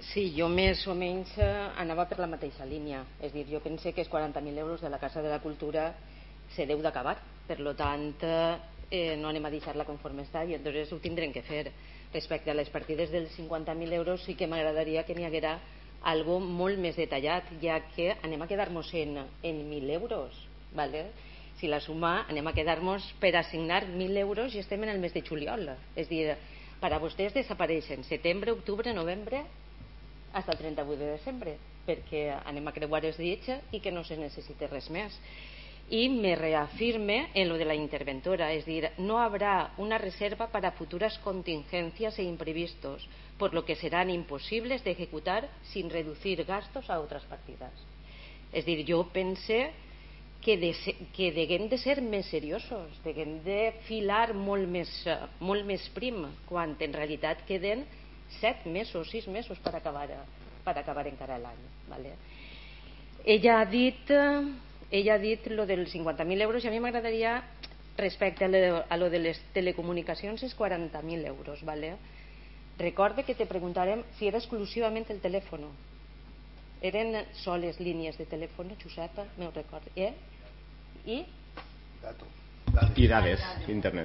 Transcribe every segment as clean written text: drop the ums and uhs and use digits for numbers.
Sí, jo més o menys anava per la mateixa línia. És dir, jo pense que els 40.000 euros de la Casa de la Cultura se deu d'acabar. Per tant, no anem a deixar-la conforme està i entonces ho tindrem que fer. Respecte a les partides dels 50.000 euros sí que m'agradaria que n'hi haguera algo molt més detallat, ja que anem a quedar-nos en 1.000 euros, ¿vale? Si la suma anem a quedar-nos per assignar 1.000 euros i estem en el mes de juliol. És dir, per a vostès desapareixen setembre, octubre, novembre fins al 38 de desembre, perquè anem a creuar els dits i que no se necessita res més. Y me reafirme en lo de la interventora, es decir, no habrá una reserva para futuras contingencias e imprevistos, por lo que serán imposibles de ejecutar sin reducir gastos a otras partidas. És dir, jo pense que deguem de ser més seriosos, deguem de filar molt més prim, quan en realitat queden 7 mesos, 6 mesos per acabar encara l'any. ¿Vale? Ella ha dit lo dels 50.000 euros i a mi m'agradaria, respecte a lo de les telecomunicacions, és 40.000 euros. ¿Vale? Recorde que te preguntarem si era exclusivament el telèfon. Eren soles línies de telèfon, Josepa, me'n recordo. I? I dades, internet.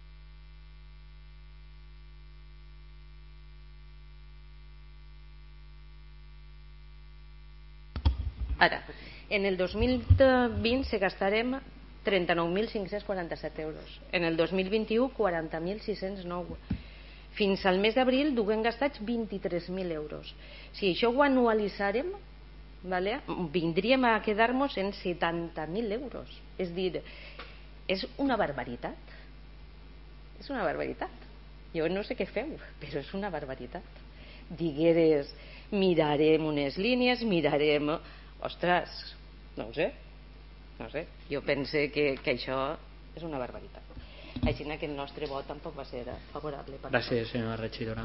Ara, en el 2020 se gastarem 39.547 euros. En el 2021, 40.609. Fins al mes d'abril duguem gastats 23.000 euros. Si això ho anualitzarem, ¿vale? Vindríem a quedar-nos en 70.000 euros. És dir, és una barbaritat. És una barbaritat. Jo no sé què feu, però és una barbaritat. Digueres, mirarem unes línies, mirarem... Ostres, no ho sé. Jo pense que això és una barbaritat. Així que el nostre vot tampoc va ser favorable. Gràcies, senyora regidora.